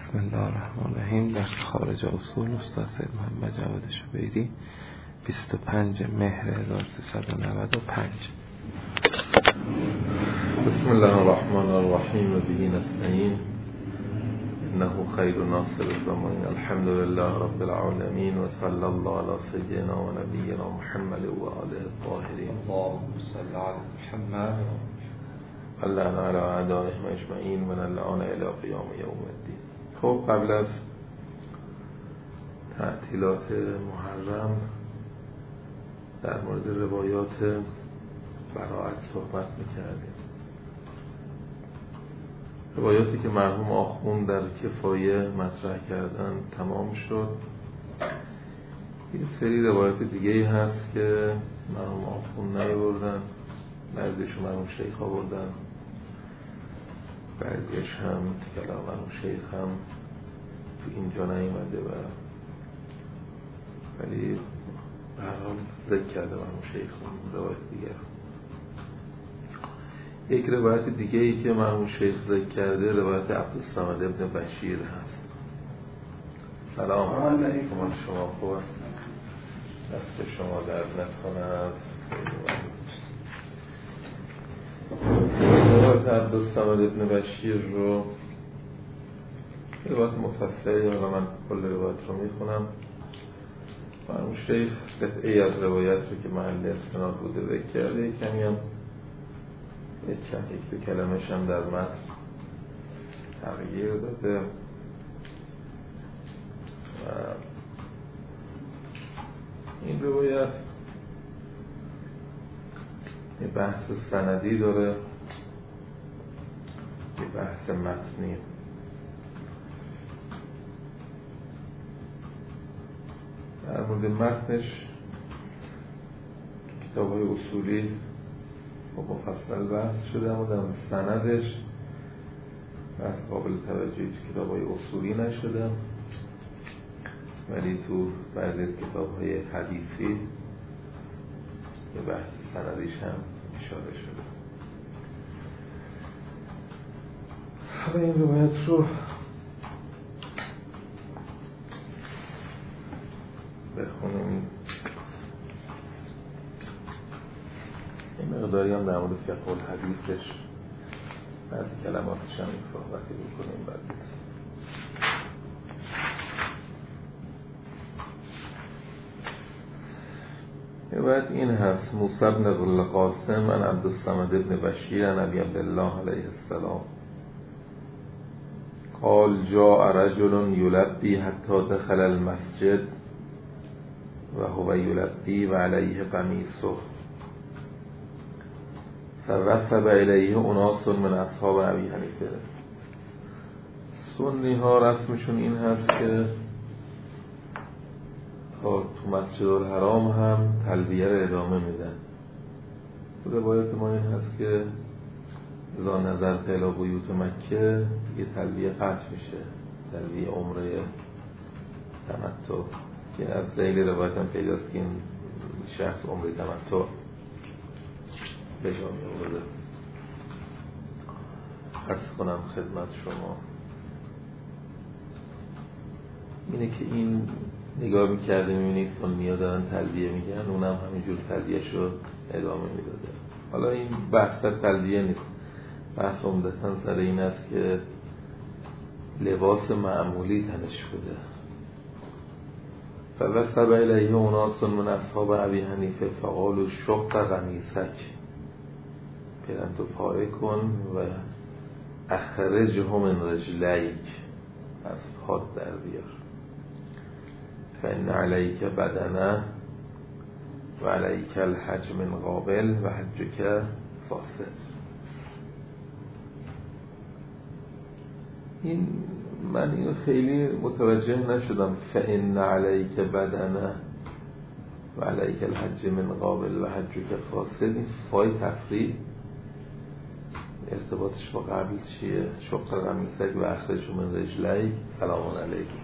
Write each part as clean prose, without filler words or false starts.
بسم الله الرحمن الرحیم. درس خارج اصول استاد سید محمد جواد شبیری 25 مهر 1395. بسم الله الرحمن الرحیم و به نستعین انه خیر ناصر الزمان. الحمد لله رب العالمین و صلی الله علی سیدنا و نبینا محمد و آله الطاهرین. اللهم صل علی محمد اللهم علی اعدائهم اجمعین و نلعن الی قیام یوم الدین. خب قبل از تعطیلات محرم در مورد روایات براءت صحبت میکردیم. روایاتی که مرحوم آخوند در کفایه مطرح کردن تمام شد. یه سری روایات دیگه هست که مرحوم آخوند نیاوردن، بعضیشون مرحوم شیخ آوردن، بعضیش هم کلام مرحوم شیخ هم تو اینجا نیومده ولی به هر حال ذکر کرده مرحوم شیخ روایت دیگر. یک روایت دیگه ای که مرحوم شیخ ذکر کرده روایت عبدالصمد ابن بشیر هست. سلام علیکم. شما خوب؟ دست شما درد نکند. روایت عبدالصمد ابن بشیر رو روایت مفصلی، حالا من کل روایت رو میخونم. مرحوم شیخ قطعی از روایت رو که محل استناد بوده ذکر کرده، کمی هم یک دو کلمش هم در متن تغییر داده و این روایت یه بحث سندی داره، یه بحث متنی. در مورد متنش کتاب‌های اصولی مفصل بحث شده، اما در سندش بحث قابل توجهی تو کتاب‌های اصولی نشده، ولی تو بعضی از کتاب‌های حدیثی به بحث سندیش هم اشاره شده. حالا این روایت رو بخونیم. این مقداری هم در مورد فقه الحدیثش بعضی کلماتش هم صحبتی بکنیم. بعد روایت این هست: موسی بن القاسم عن عبدالصمد ابن بشیر عن ابی عبدالله علیه السلام قال جاء رجل یلبی حتی دخل المسجد و هو یلبی و علیه قمیصه فوثب الیه اناس من اصحاب ابی حنیفه. سنی ها رسمشون این هست که تا تو مسجد الحرام هم تلبیه رو ادامه میدن. تو روایت ما این هست که اذا نظرت الی بیوت مکه دیگه تلبیه قطع میشه، تلبیه عمره تمتع که از ذیل روایت هم پیداست که این شخص عمره تمتع به جا می آورده. عرض کنم خدمت شما اینه که این نگاه میکرده میبینید سنی‌ها دارن تلبیه میگن، اونم همینجور تلبیهش رو ادامه میداده. حالا این بحث تلبیه نیست، بحث عمدتاً سر این است که لباس معمولی تنش بوده. فوثب الیه اناس من اصحاب ابی حنیفه فقالوا شق قمیصک، پیرن تو پاره کن و اخرجه من رجلیک، از پات در بیار. فإن علیک بدنه و علیک الحج من قابل و حجک فاسد. این من اینو خیلی متوجه نشدم. فإن علیک بدنه و علیک الحج من قابل و حجک فاسد، این فای تفریح ارتباطش با قبل چیه؟ شق قمیصک و اخرج من رجلیک سلام علیکم.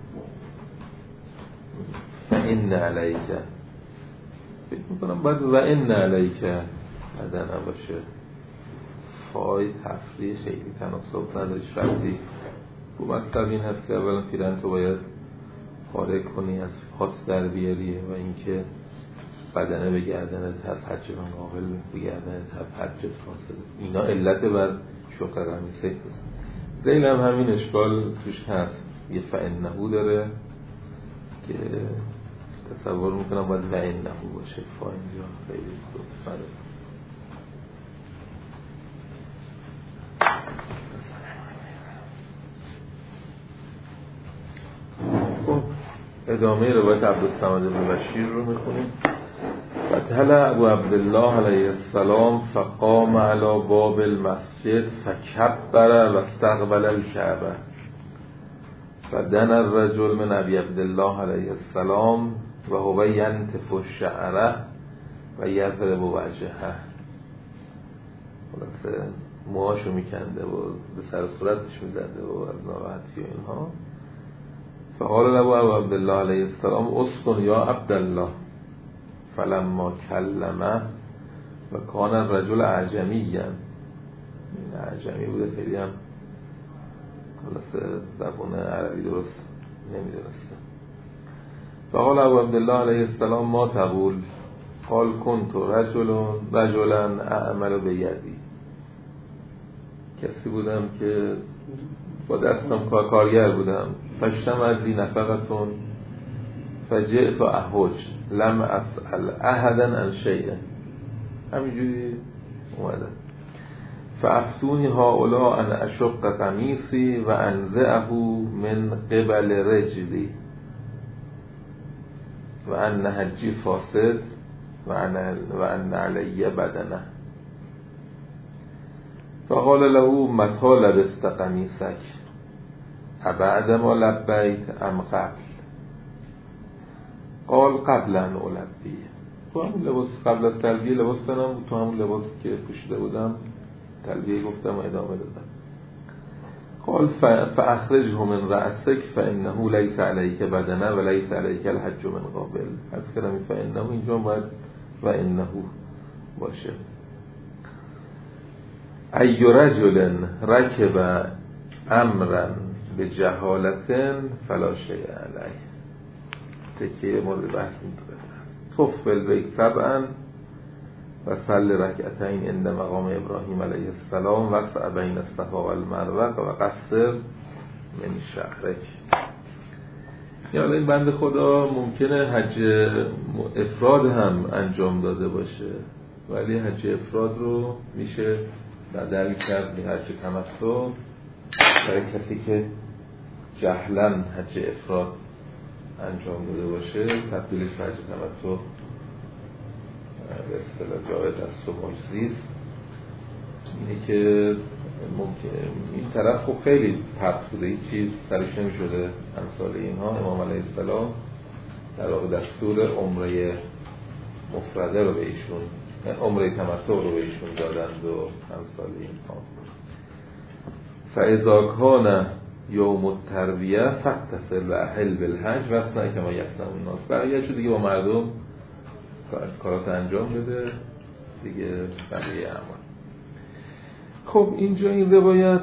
فإن علیک فکر میکنم باید و ان علیک بدنه باشه. فای تفریح خیلی تناسب نداشت، ربطی مطلب این هست که اولا پیرن تو باید خارج کنی، از پاس در بیاری و اینکه بدنه به گردنت هست، حج قابل به گردنت هست، حجت فاسد. اینا علت بر شق قمیصه هست. زیل هم همین اشکال توش هست، یه فإنهو داره که تصور میکنم باید وإنهو باشه، فا اینجا خیلی لطفه. خب ادامه روایت عبدالصمد بن بشیر رو میخونیم. فتحل ابو عبدالله علیه السلام فقام علی باب المسجد فکبر و استقبل الکعبه فدنا الرجل من ابی عبدالله علیه السلام و هو ینتف الشعره و یضرب وجهه. خلاصه موهاشو میکنده و به سر صورتش میزده و از ناراحتی و اینها. فقال له ابو عبدالله علیه السلام اسکن یا عبدالله فلما کلمه و کان الرجل اعجمی، اعجمی بوده، خیلی هم خلاصه زبان عربی درست نمیدونسته. فقال ابو عبدالله علیه السلام ما تقول؟ قال کنت رجلا اعمل بیدی، کسی بودم که با دستم کارگر بودم. فاجتمعت لی نفقتون فجئت احوج لم اسأل احدا عن شیء، همینجوری اومدم. فافتونی هؤلاء ان اشق قمیصی و انزعه من قبل رجلی و ان حجی فاسد و ان علی بدنه. فقال له متى لبست قمیصک ابعد ما لبیت ام قبل؟ قال قبل ان البی. تو همون لباس قبل از تلبیه لباس دارم، تو همون لباس که پوشیده بودم تلبیه گفتم و ادامه دادم. قال فاخرجه من رأسک فانه لیس علیک بدنه و لیس علیک الحج من قابل. از کلمه فانه اینجا باید و انه باشه. ای رجل رکب امرا به جهالتن فلا شیء علیه. تکیه مورد بحث میکنه. طف بالبیت سبعا و صلی رکعتین عند مقام ابراهیم علیه السلام و سعی بین الصفا و المروه و قصر من شعرک. یعنی این بنده خدا ممکنه حج افراد هم انجام داده باشه، ولی حج افراد رو میشه بدل کرد به حج تمتع برای کسی که جهلاً حج افراد انجام داده باشه، تبدیلش به حج تمتع به اصطلاح جایز است و مجزیست. اینه که ممکن این طرف خب خیلی پرت بوده، هیچ چیز سرش نمی شده امثال اینها. امام علیه السلام در واقع دستور عمره مفرده رو به ایشون، عمره تمتع رو به ایشون دادند و امثال اینها. فاذا کان یوم الترویه فاغتسل و احل بالحج و اصنع کما یصنع الناس. بقیه‌شو دیگه با مردم کارات انجام بده دیگه، بقیه اعمال. خب اینجا این روایت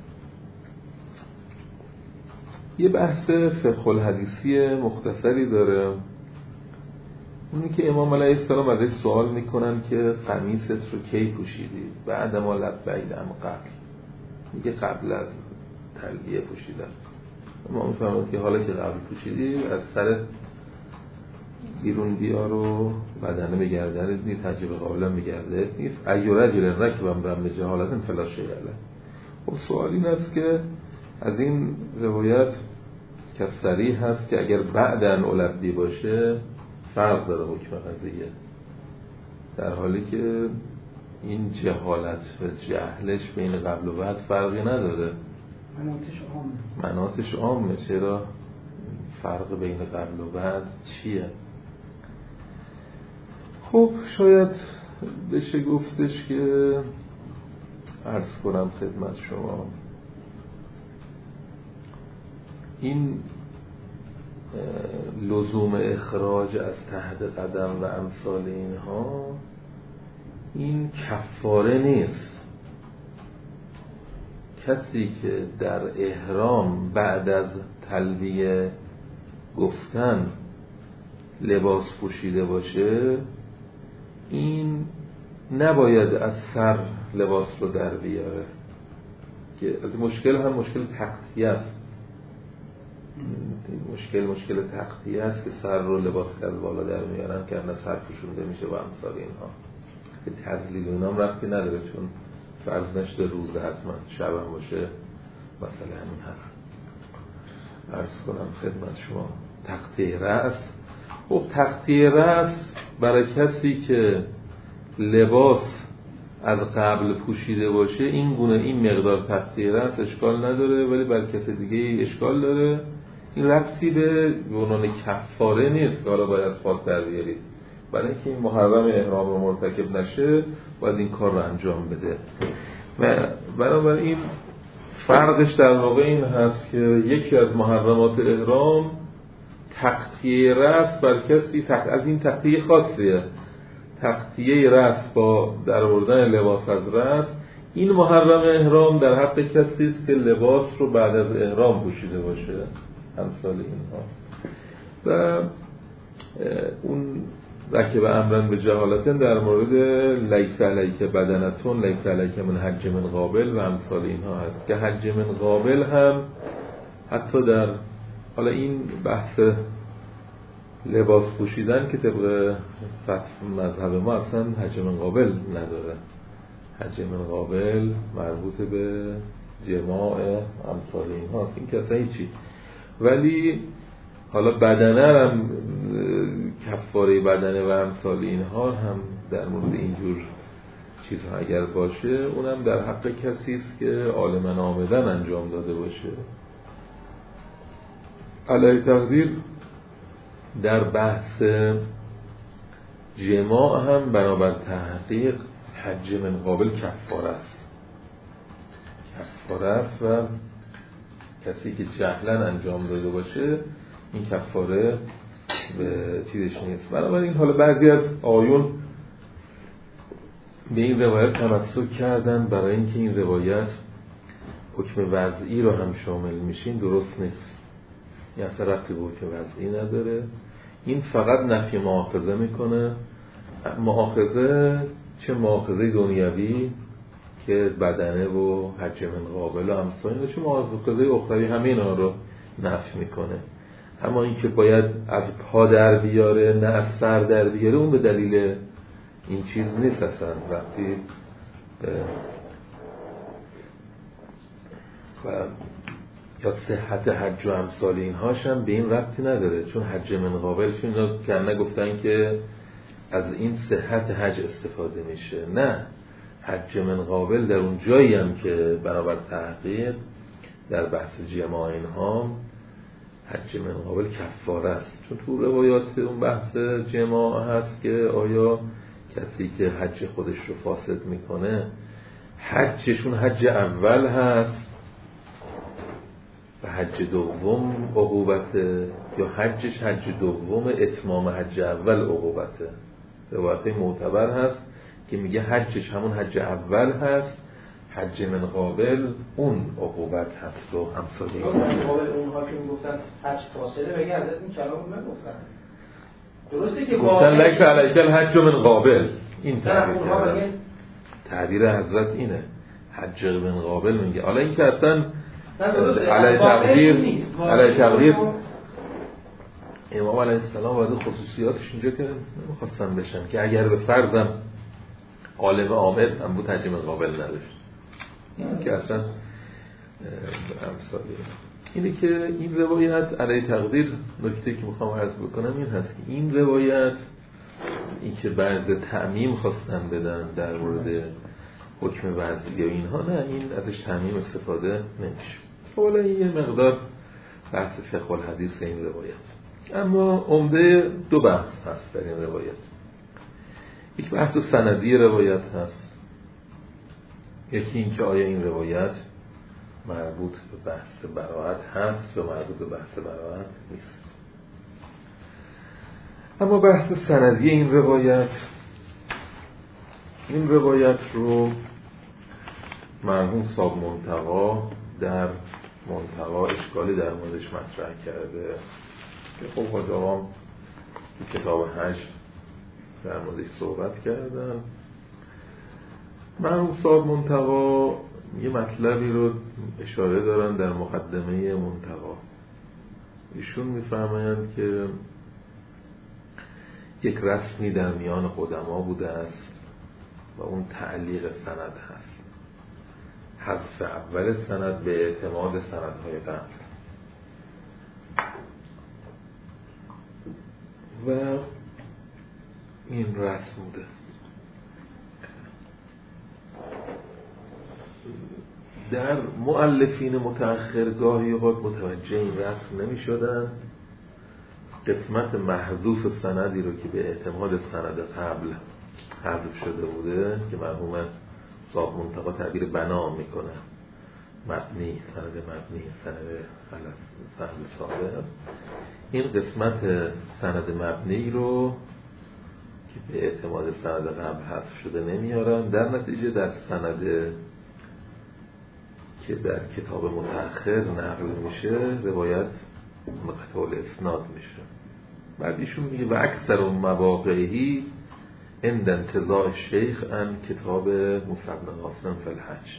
یه بحث فقه الحدیثی مختصری داره. اونی که امام علیه السلام ازش سوال میکنن که قمیصت رو کی پوشیدی؟ بعد ما لبیت ام قبل؟ میگه قبل از تلبیه پوشیدم. ما میفهمید که حالا که قبل پوشیدی از سر بیرون بیار و بدنه بگردنت نیست، تجربه قابلا بگرده نیست. ای رجل رکبم رم جهالت فلا شیء علیه. خب سوال این است که از این روایت که صریح هست که اگر بعدن البی باشه فرق داره حکم قضیه، در حالی که این جهالت و جهلش بین قبل و بعد فرقی نداره، مناطش عامه. چرا فرق بین قبل و بعد چیه؟ خب شاید بشه گفتش که عرض کنم خدمت شما این لزوم اخراج از تحت قدم و امثال اینها این کفاره نیست. کسی که در احرام بعد از تلبیه گفتن لباس پوشیده باشه، این نباید از سر لباس رو در بیاره، که مشکل هم مشکل تغطیه است. مشکل تغطیه است که سر رو لباس از بالا در میارن که نه سر پوشونده میشه و امثال اینها. که تضلیل و اینام ربطی نداره، چون فرض نشده روز حتما شب هم باشه، مثلا همین هست. عرض کنم خدمت شما تغطیه رأس. خب تغطیه رأس برای کسی که لباس از قبل پوشیده باشه این گونه این مقدار تغطیه رأس اشکال نداره، ولی برای کسی دیگه اشکال داره. این ربطی به عنوان کفاره نیست که حالا باید از پاک در بیارید، برای اینکه این محرم احرام رو مرتکب نشه باید این کار رو انجام بده. و بنابراین فرقش در واقع این هست که یکی از محرمات احرام تغطیه رأس بر کسی از این تغطیه خاصیه، تغطیه رأس با در آوردن لباس از رأس. این محرم احرام در حق کسی است که لباس رو بعد از احرام پوشیده باشه، امثال اینها. و اون رکب امرن به جهالتن در مورد لیس علیک بدنتون لیس علیک من حج من قابل و امثال اینها هست، که حج من قابل هم حتی در حالا این بحث لباس پوشیدن که طبق مذهب ما اصلا حج من قابل نداره. حج من قابل مربوط به جماع امثال اینها، این که اصلا هیچی. ولی حالا بدنه هم کفاره بدنه و امثال اینها هم در مورد اینجور چیزها اگر باشه، اونم در حق کسی است که عالماً آمدن انجام داده باشه. علی تقدیر در بحث جماع هم بنابر تحقیق حج من قابل کفاره است و کسی که جهلاً انجام داده باشه این کفاره به چیزش نیست. بنابراین حالا بعضی از آیون به این روایت تمسک کردن برای اینکه این روایت حکم وضعی رو هم شامل میشین، درست نیست. این اصلا ربطی به حکم وضعی نداره، این فقط نفی مؤاخذه میکنه. مؤاخذه چه مؤاخذه دنیوی که بدنه و حج من قابل و همسایه، چه مؤاخذه اخروی همین ها رو نفی میکنه. اما این که باید از پا در بیاره نه از سر در بیاره، اون به دلیل این چیز نیست اصلا. وقتی و یا صحت حج و امثال اینهاش هم به این ربطی نداره، چون حج من قابل چون اینا که نگفتن که از این صحت حج استفاده میشه. نه، حج من قابل در اون جایی هم که بنابر تحقیق در بحث جماع اینها حج من قابل کفاره است، چون تو روایات اون بحث جماع هست که آیا کسی که حج خودش رو فاسد میکنه حجشون حج اول هست و حج دوم عقوبته، یا حجش حج دوم اتمام حج اول عقوبته. روایت معتبر هست که میگه حجش همون حج اول هست، حج من قابل اون عقوبت هست و امثال اونها که میگفتن حج فاصله بگه حضرت این کلام رو نگفتن. درسته که گفتن لک علیک الحج من قابل، این تعبیر حضرت اینه، حج من قابل میگه. حالا این که اصلا علی تقدیر امام علیه السلام وارد خصوصیاتش اینجا که نمیخواستن بشن که اگر به فرضم عالم عامد هم بود حج من قابل نداشت. این که اصلا امثالی اینه که این روایت علی تقدیر نکته که میخوام عرض بکنم این هست که این روایت این که بعض تعمیم خواستن بدن در مورد حکم وضعی و اینها، نه، این ازش تعمیم استفاده نمیشه. حالا این یه مقدار بحث فقه الحدیث این روایت. اما عمده دو بحث هست در این روایت. یک بحث سندی روایت هست، یکی این که آیا این روایت مربوط به بحث براءت هست و مربوط به بحث براءت نیست. اما بحث سندی این روایت رو مرحوم صاحب منتقی در منتقی اشکالی در موردش مطرح کرده که خب حاج آقام تو کتاب حج در موردش صحبت کردن. مرحوم صاحب منتقی یه مطلبی رو اشاره دارن در مقدمه منتقی. ایشون میفرمایند که یک رسمی در میان قدما بوده است و اون تعلیق سند هست، حذف اول سند به اعتماد سندهای قبل. و این رسم بوده. در مؤلفین متأخر گاهی اوقات متوجه این رسم نمی شدن، قسمت محذوف سندی رو که به اعتماد سند قبل حذف شده بوده که مرحوم صاحب منتقی تعبیر بنا میکنه، مبنی، سند مبنی، سند سابق، این قسمت سند مبنی رو که به اعتماد سند قبل حذف شده نمیارن، در نتیجه در سند که در کتاب متأخر نقل میشه روایت مقطوع الاسناد میشه. بعد ایشون میگه و اکثر مواقعی عند انتزاع الشیخ ان کتاب موسی بن قاسم فی الحج،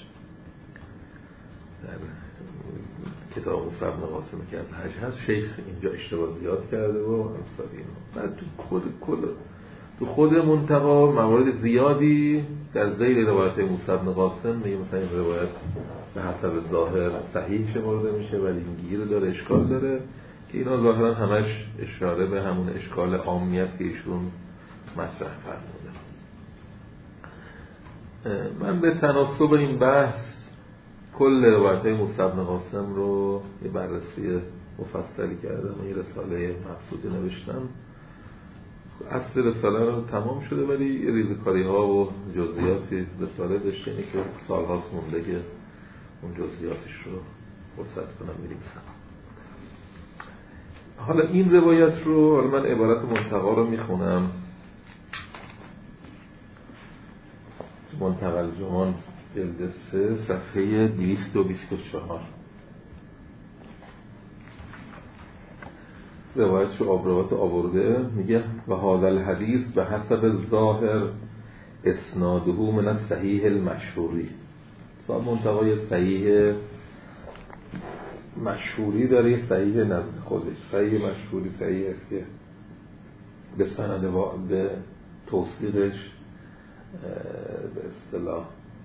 در کتاب موسی بن قاسم که از حج هست شیخ اینجا اشتباه زیاد کرده و امثال اینو. بعد تو خود منتقی موارد زیادی در ذیل روایت موسی بن قاسم میگه مثلا این روایت به حسب ظاهر صحیح شمرده میشه ولی این گیر داره، اشکال داره، که اینا ظاهرا همش اشاره به همون اشکال عامی است که ایشون مطرح فرموده. من به تناسب این بحث کل روایت موسی بن قاسم رو یه بررسی مفصلی کردم و یه رساله مبسوطی نوشتم. اصل رساله رو تمام شده ولی ریزکاری ها و جزئیاتی رساله داشته، اینه که سالهاست مونده که اون جزئیاتش رو فرصت کنم می‌نویسم. حالا این روایت رو من عبارت منتقی رو میخونم. منتقی الجمان جلد 3 صفحه 224 روایتش آبروات آورده. میگه و هذا الحدیث به حسب ظاهر اسناده من الصحیح المشهوری. صاحب منتقی صحیح مشهوری داره، صحیح نزد خودش. صحیح مشهوری صحیح است که به سند به توثیقش به اصطلاح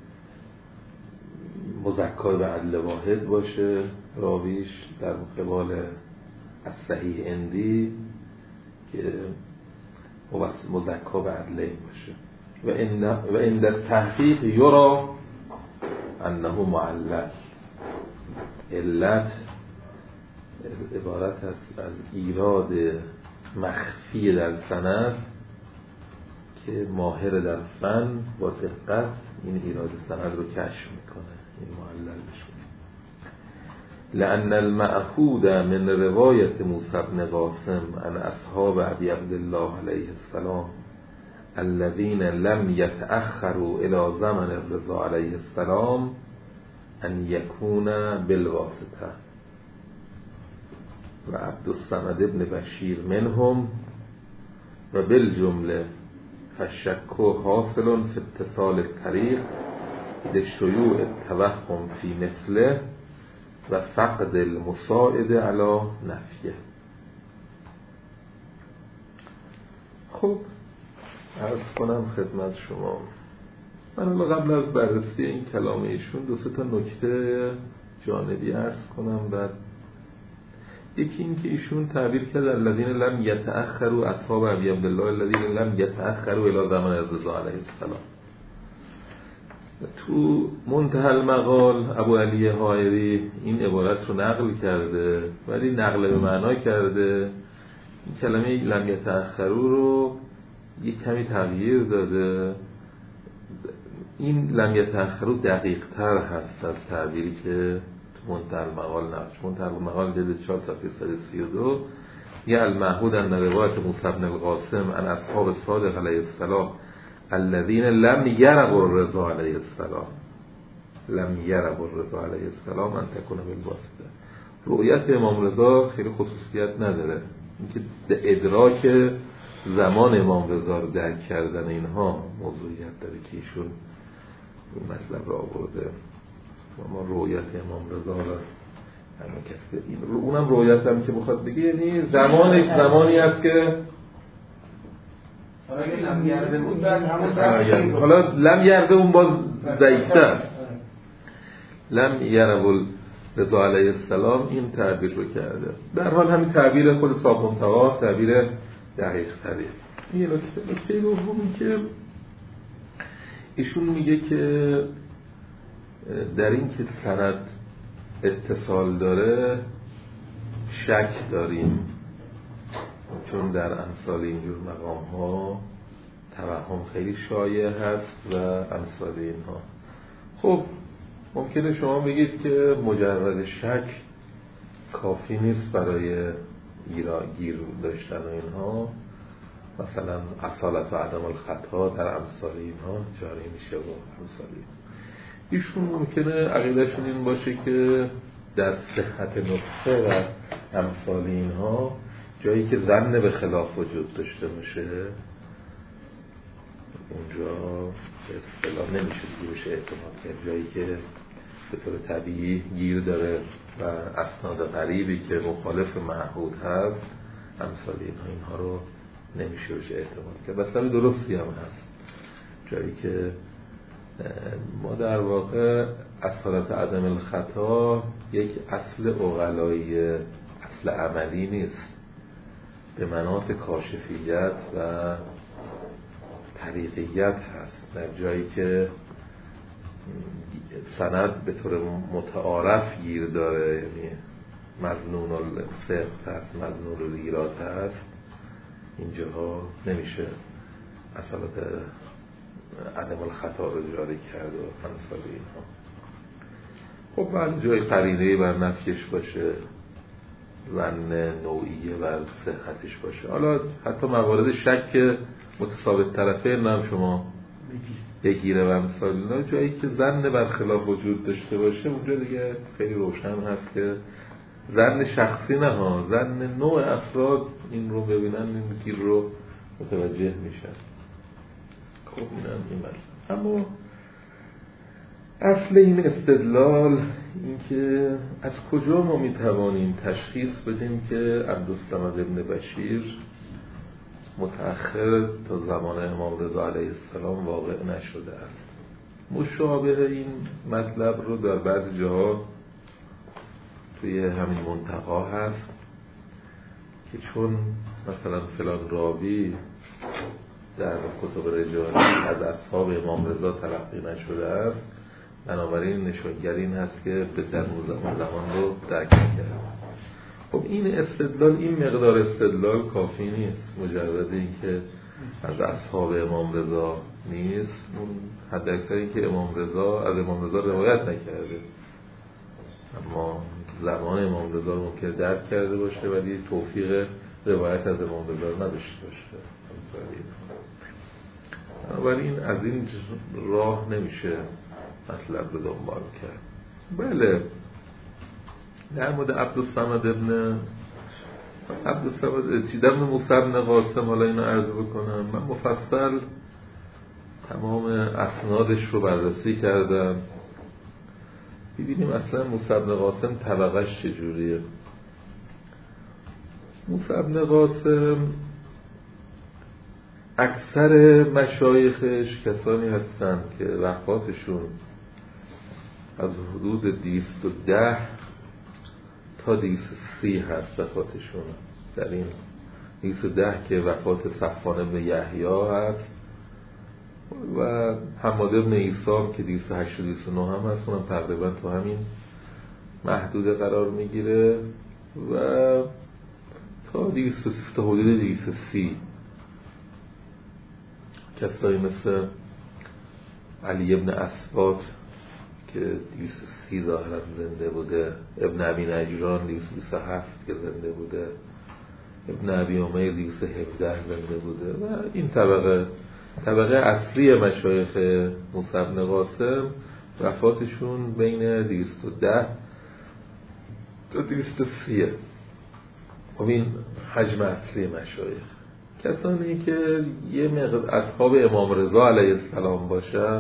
مزکای به عدل واحد باشه راویش، در مقابل از صحیح اندی که مزکا به عدلین باشه. و این در تحقیق یرا انه معلل. علت عبارت است از ایراد مخفی در سند که ماهر در فن با دقت این ایراد سند رو کشف میکنه، این معلل بشه. لأن المأخوذ من روایت موسی بن قاسم عن اصحاب ابی عبدالله علیه السلام الذين لم يتأخروا الى زمن الرضا علیه السلام ان يكون بالواسطه و عبدالصمد ابن بشیر منهم و بالجمله فالشك حاصل في اتصال الطريق لشيوع التوهم في مثله و فقد المساعد على نفیه. خب عرض کنم خدمت شما، من قبل از بررسی این کلام ایشون دو سه تا نکته جانبی عرض کنم. بعد یکی این که ایشون تعبیر کرد الذين لم يتأخروا اصحاب ابي عبد الله الذين لم يتأخروا الى زمن الرضا علیه السلام. تو منتهى المقال ابو علی حائری این عبارت رو نقل کرده ولی نقل به معنا کرده، این کلمه لم یتأخروا رو یک کمی تغییر داده. این لم یتأخروا دقیق تر هست از تعبیری که تو منتهى المقال نقل. منتهى المقال جلد 4 صفحه 132 یا المعهود ان روایت موسی بن القاسم عن اصحاب صادق علیه السلام الذين لم يروا الرضا علیه السلام لم یره الرضا علیه السلام ان تکون بالواسطه. رؤیت امام رضا خیلی خصوصیت نداره، اینکه ادراک زمان امام رضا رو درک کردن اینها موضوعیت داره که ایشون این مطلب را آورده. ما رؤیت امام رضا رو همه کسی اونم رؤیت هم که بخواد بگه یعنی زمانش زمانی است که حالا لم یرده اون باز ضعیف‌تر، لم یره رضا علیه السلام این تعبیر رو کرده. در حال همین تعبیر خود صاحب منتقا تعبیر دقیق تریه. این نکته دومی که ایشون میگه که در این که سند اتصال داره شک داریم، چون در امثال اینجور مقام ها توهم خیلی شایع هست و امثال اینها. خب ممکنه شما بگید که مجرد شک کافی نیست برای گیر داشتن و اینها، مثلا اصالت و عدم الخطا در امثال اینها جاری میشه و امثال اینها. ایشون ممکنه عقیدهشون این باشه که در صحت نسخه و امثال اینها جایی که ظن به خلاف وجود داشته باشه اونجا به اصطلاح نمیشه دیگه بشه اعتماد کرد. جایی که به طور طبیعی گیر داره و اسناد غریبی که مخالف معهود هست امثال اینها رو نمیشه بشه اعتماد کرد. مثلا درستی هم هست جایی که ما در واقع اصالت عدم الخطا یک اصل عقلایی، اصل عملی نیست، به مناط کاشفیت و طریقیت هست. در جایی که سند به طور متعارف گیر داره، یعنی مظنون الصدق هست، مظنون الایراد هست، اینجاها نمیشه اصالت عدم الخطا رو جاری کرد و امثال اینها. خب بعد جای قرینه‌ای بر نفیش باشه، ظن نوعیه بر صحتش باشه. حالا حتی موارد شک متساوی طرفین هم شما بگیره و امثال اینا، جایی که ظن برخلاف وجود داشته باشه اونجا دیگه خیلی روشن هست که ظن شخصی نه ها، ظن نوع افراد این رو ببینن این گیر رو متوجه میشن. خب این مثلا. اما اصل این استدلال این که از کجا ما میتوانیم تشخیص بدیم که عبدالصمد ابن بشیر متأخر تا زمان امام رضا علیه السلام واقع نشده است. مشابه این مطلب رو در بعضی جاها توی همین منتقا هست که چون مثلا فلان راوی در کتب رجالی از اصحاب امام رضا تلقی نشده است، بنابراین نشانگر این هست که به در زمان رو درک کرد. خب این استدلال، این مقدار استدلال کافی نیست. مجرد این که از اصحاب امام رضا نیست، اون حد اکثر این که امام رضا از امام رضا روایت نکرده، اما زمان امام رضا رو ممکن درک کرده باشه ولی توفیق روایت از امام رضا نداشته باشه. بنابراین از این راه نمیشه مطلب رو دنبال کرد. بله در مورد عبدالصمد ابن موسی ابن قاسم حالا اینو عرض بکنم. من مفصل تمام اسنادش رو بررسی کردم. ببینیم اصلا موسی ابن قاسم طبقش چجوریه. موسی ابن قاسم اکثر مشایخش کسانی هستند که وفاتشون از حدود 210 تا 230 هست وفاتشون. در این 210 که وفات صفوان بن یحیی هست و حماد بن عیسی که 208 و 209 هم هست، اونم تقریبا تو همین محدوده قرار میگیره و تا حدود 230 کسایی مثل علی ابن اسبات که 230 ظاهرا زنده بوده، ابن ابی نجران 227 که زنده بوده، ابن ابی امیر 217 زنده بوده و این طبقه اصلی مشایخ موسی ابن قاسم وفاتشون بین 210 تا 230. خب این حجم اصلی مشایخ. کسانی که یه مقدار اصحاب امام رضا علیه السلام باشن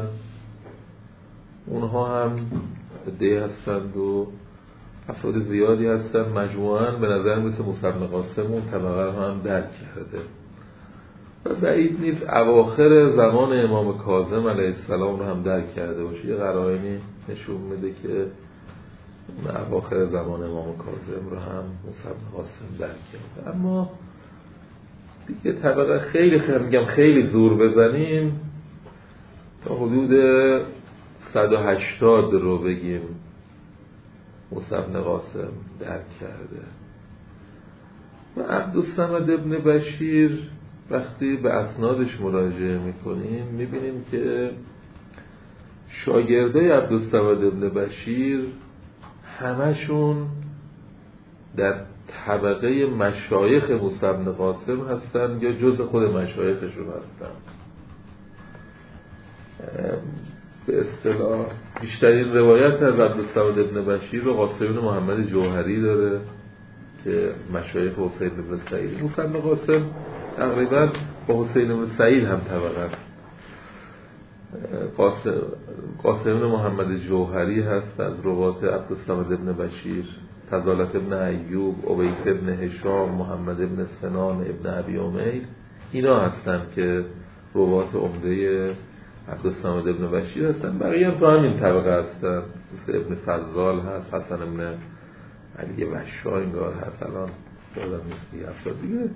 اونها هم عده هستند و افراد زیادی هستند. مجموعاً به نظر مثل موسی بن قاسم اون طبقه هم درک کرده و بعید نیست اواخر زمان امام کاظم علیه السلام رو هم درک کرده باشه. یه قرائنی نشون میده که اون اواخر زمان امام کاظم رو هم موسی بن قاسم درک کرده. اما دیگه طبقه خیلی دور بزنیم تا حدود 180 رو بگیم موسی بن قاسم درک کرده. و عبدالصمد ابن بشیر وقتی به اسنادش مراجعه میکنیم میبینیم که شاگردای عبدالصمد ابن بشیر همشون در طبقه مشایخ موسی بن قاسم هستن یا جز خود مشایخشون هستن. به اصطلاح بیشترین روایت از عبدالصمد ابن بشیر رو قاسم بن محمد جوهری داره که مشایخ حسین بن سعید. موسی بن قاسم تقریبا با حسین بن سعید هم طبقه. قاسم بن محمد جوهری هست از روات عبدالصمد ابن بشیر، فضالت ابن ایوب، عبید ابن هشام، محمد ابن سنان ابن ابی امیر. اینا هستن که روات عمده عبدالصمد ابن بشیر هستن. بقیه هم تو همین طبقه هستن، مثل ابن فضال هست، حسن ابن علی وشا انگار هست، الان یادم نیست افراد دیگه.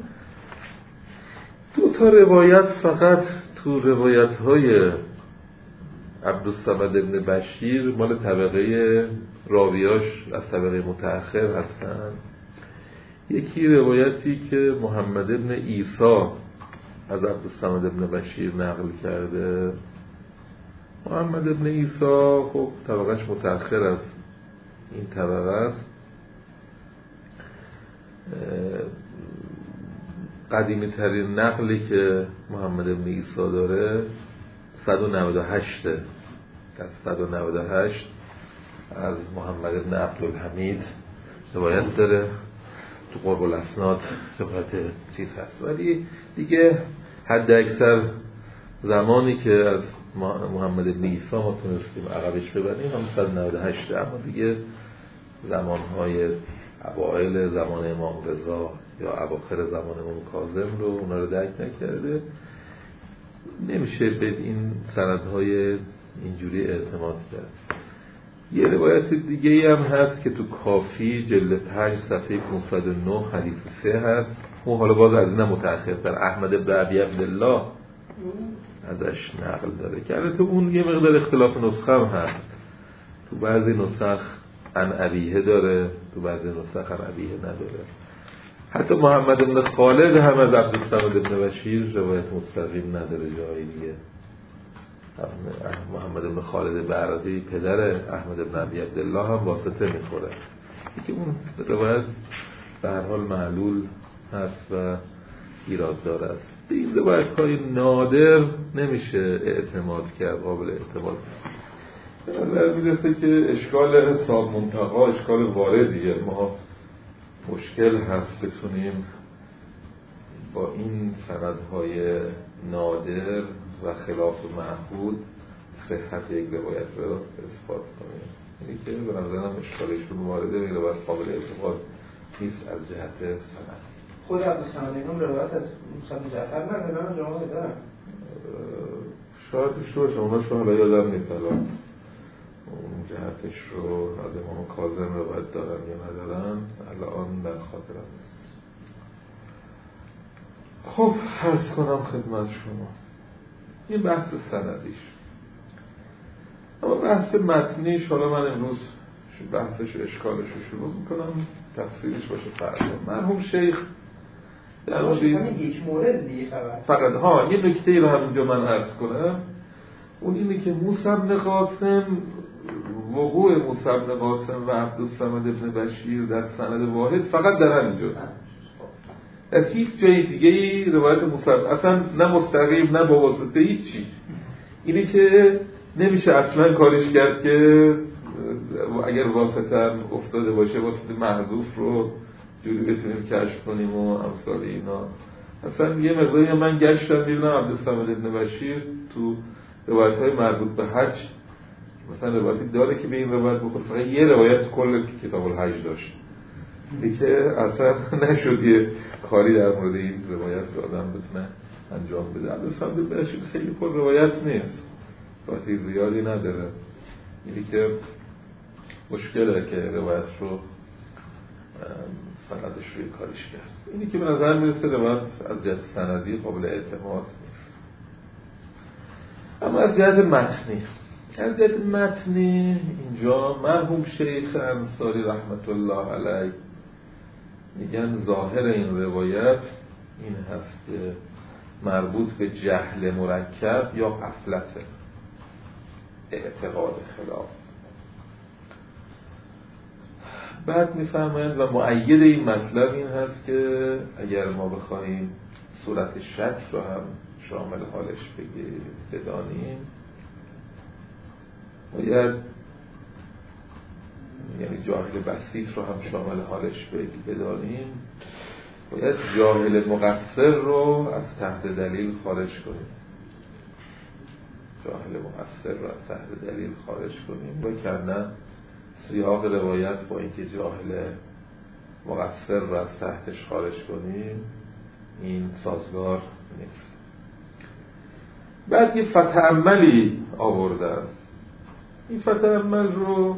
دو تا روایت فقط تو روایت های عبدالصمد ابن بشیر مال طبقه راویاش از طبقه متأخر هستن. یکی روایتی که محمد ابن عیسی از عبدالصمد ابن بشیر نقل کرده. محمد ابن عیسی خب طبقهش متأخر از این طبقه است. قدیمی ترین نقلی که محمد ابن عیسی داره 198 از 198 از محمد ابن عبدالحمید روایت داره. تو قرب الاسناد روایت چیز هست، ولی دیگه حد اکثر زمانی که از محمد ابن عیسی ما تونستیم عقبش ببریم هم 198. اما دیگه زمانهای اوائل زمان امام رضا یا اواخر زمان امام کاظم رو اونا رو درک نکرده. نمیشه به این سندهای اینجوری اعتماد کرد. یه روایت دیگه هم هست که تو کافی جلد 5 صفحه 509 حدیث 3 هست. اون حالا باز از این متأخرتر احمد بن ابی عبدالله ازش نقل داره که البته اون یه مقدار اختلاف نسخه هم هست. تو بعضی نسخ عن ابیه داره، تو بعضی نسخ عن ابیه نداره. حتی محمد بن خالد هم از عبدالصمد ابن بشیر روایت مستقیم نداره جایی دیگه. محمد بن خالد بعرضی پدر احمد بن ابی عبدالله هم واسطه میخوره که اون روایت به هر حال معلول هست و ایراددار است. به این روایت های نادر نمیشه اعتماد کرد، قابل اعتماد به نظر میرسه که اشکال حساب منتقا اشکال واردیه. ما مشکل هست بتونیم با این سندهای نادر و خلاف معهود صحت یک روایت رو اثبات کنیم. اینی که به نظرم اشکالشون وارده این روایت قابل اعتماد نیست از جهت سند. خود عبدالصمد اینم روایت از موسی بن جعفر ندارن جماعت دارن؟ شاید داشته اونا شو حالا یادم نیست الان اون جهتش رو از امام کاظم روایت دارن یا ندارن الان در خاطرم نیست. خب عرض کنم خدمت شما این بحث سندیش. اما بحث متنیش حالا من امروز بحثش اشکالش رو شروع میکنم، تفسیرش باشه فردا. مرحوم شیخ در مورد یک مورد دیگه فقط یه نکته رو همینجا من عرض کنم. اون اینه که موسی بن قاسم، وقوع موسی بن قاسم و عبدالصمد ابن بشیر در سند واحد فقط در همینجاست. از هیچ جای دیگه روایت موسی اصلا نه مستقیم نه با واسطه هیچی. اینی که نمیشه اصلا کارش کرد که اگر واسطه افتاده باشه واسطه محذوف رو جوری بتونیم کشف کنیم و امثال اینا. اصلا یه مقداری من گشتم دیدم عبدالصمد ابن بشیر تو روایت‌های مربوط به حج مثلا روایتی داره که به این روایت بخود فقط یه روایت کل کتاب الحج داشت دیگه اصلا نشد یه کاری در مورد این روایت رو آدم بتونه انجام بده. عبدالصمد ابن بشیر خیلی پر روایت نیست، روایتی زیادی نداره، اینی که مشکله که روایت رو سندش روی کارش کرد. اینی که به نظر میرسه روایت از جهت سندی قابل اعتماد نیست. اما از جهت متنی اینجا مرحوم شیخ انصاری رحمت الله علیه میگن ظاهر این روایت این هست که مربوط به جهل مرکب یا غفلت اعتقاد خلاف. بعد میفهمند و مؤید این مطلب این هست که اگر ما بخواهیم صورت شک رو هم شامل حالش بدانیم باید یعنی جاهل بسیط رو هم شامل حالش بدانیم باید جاهل مقصر رو از تحت دلیل خارج کنیم. و کرنه سیاق روایت با اینکه جاهل مقصر رو از تحتش خارج کنیم این سازگار نیست. بعد یه فتعملی آوردن. این فتعمل رو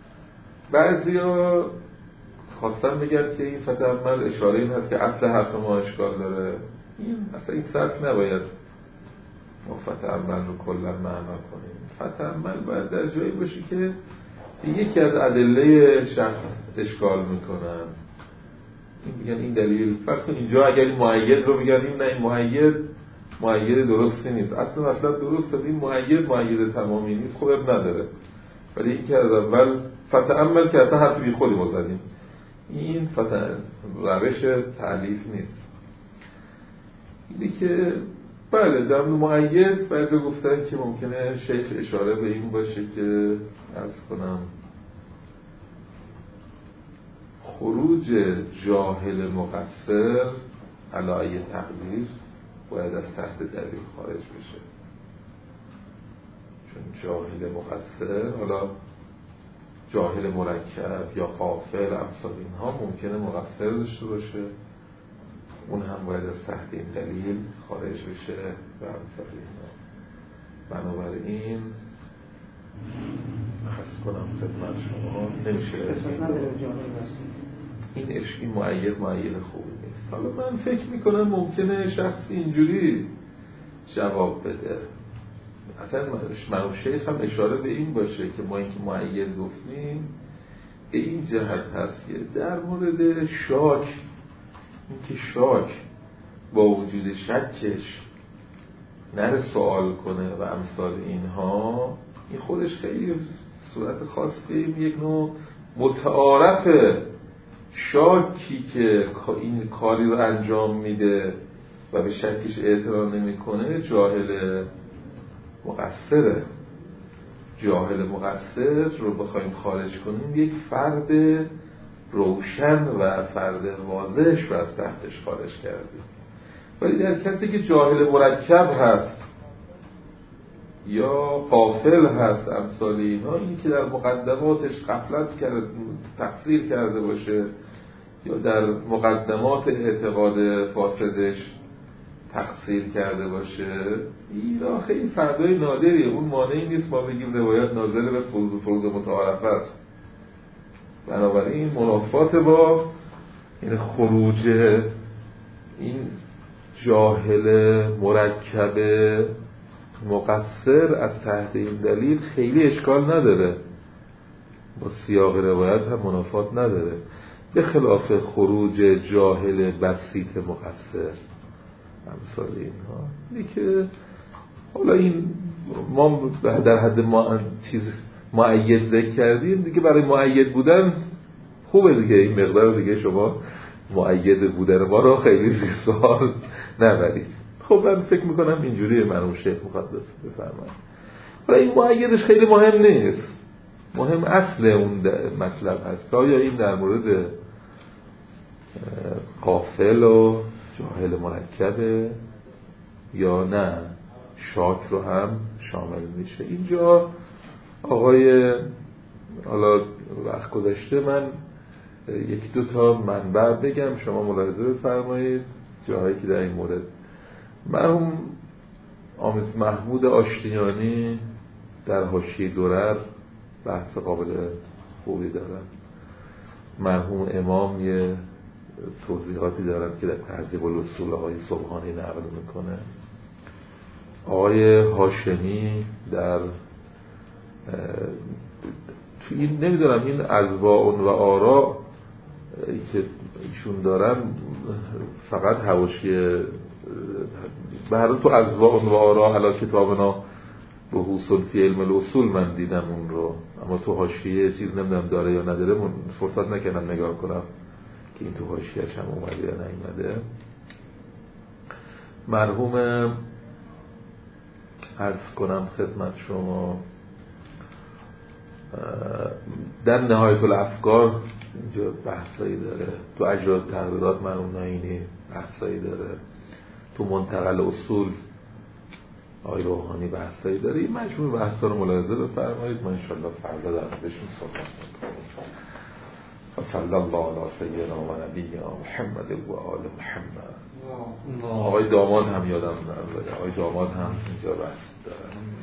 بعضیا خواستن بگن که این فتعمل اشاره این هست که اصل حرف ما اشکال داره. این صرف نباید ما فتعمل رو کلا معنا کنیم. فتعمل باید در جایی باشه که یکی از ادله شخص اشکال میکنن. این میگن این دلیل فرض کن اینجا اگر این مؤید رو بگن این نه این مؤید درستی نیست، اصلا درسته این مؤید تمامی نیست خب نداره، ولی این که از اول فتعمل که اصلا حرف بی خودی ما زدیم این روش تعلیف نیست. اینی که بله در مؤید بعضی گفتن که ممکنه شیخ اشاره به این باشه که عرض کنم خروج جاهل مقصر علی تقدیر باید از تحت دلیل خارج بشه، چون جاهل مقصر حالا جاهل مرکب یا غافل امثال اینها ممکنه مقصر داشته باشه، اون هم باید از تحت این دلیل خارج بشه و امثال اینها. بنابراین خواست کنم خدمت شما نمیشه این مؤید خوبی نیست. حالا من فکر میکنم ممکنه شخصی اینجوری جواب بده. اصلا مرحوم شیخ هم اشاره به این باشه که ما اینکه مؤید گفتیم به این جهت هست که در مورد شاک اینکه شاک با وجود شکش نره سوال کنه و امثال اینها این خودش خیلی صورت خاصی یک نوع متعارف شاکی که این کاری رو انجام میده و به شکش اعتراض نمیکنه جاهل مقصره. جاهل مقصر رو بخوایم خارج کنیم یک فرد روشن و فرد واضح رو از تحتش خارج کردیم. ولی در کسی که جاهل مرکب هست یا غافل هست امثال اینها، این که در مقدماتش غفلت کرده تقصیر کرده باشه یا در مقدمات اعتقاد فاسدش تقصیر کرده باشه اینا خیلی فردای نادریه. اون مانعی نیست ما بگیم روایت ناظر به فوز متعارف است. بنابراین منافات با این خروج این جاهل مرکب مقصر از تحت این دلیل خیلی اشکال نداره، با سیاق روایت هم منافات نداره، به خلاف خروج جاهل بسیط مقصر امثال اینها. اینه که حالا این ما در حد ما چیز مؤید ذکر کردیم دیگه، برای مؤید بودن خوبه دیگه، این مقدار دیگه شما مؤید بودن ما رو خیلی زیر سوال نبرید. خب من فکر میکنم اینجوریه مرحوم شیخ مقدس بفرمایید. حالا این مؤیدش خیلی مهم نیست، مهم اصل اون مطلب هست. آیا این در مورد غافل و جاهل مرکبه یا نه شاک رو هم شامل میشه؟ اینجا آقای حالا وقت گذشته من یکی دو تا منبع بگم، شما ملاحظه بفرمایید جاهایی که در این مورد. مرحوم آمیز محمود آشتیانی در حاشیه درر بحث قابل خوبی دارن، مرحوم امام یه توضیحاتی دارن که در تهذیب الاصول آقای سبحانی نقل میکنه، آقای هاشمی در تو این نمیدونم این اذواء و آراء که ایشون دارن فقط حواشیه به هر حال تو اذواء و آراء علی کتابنا بحوث فی علم الاصول من دیدم اون رو، اما تو حاشیه چیز نمیدونم داره یا نداره، من فرصت نکردم نگاه کنم که این تو حاشیه‌اش هم اومده یا نیومده. مرحوم عرض کنم خدمت شما در نهایت الافکار اینجا بحثایی داره، تو اجراد تحریرات مرحوم ناینی بحثایی داره، تو منتقل اصول آقای روحانی بحثایی داره. این مجموع بحثا رو ملاحظه بفرمایید، ما انشالله فردا در موردشون صحبت می‌کنیم. صلی الله علی سیدنا و نبینا محمد و آل محمد. آقای داماد هم یادم نمیاد، آقای داماد هم اینجا بحث داره.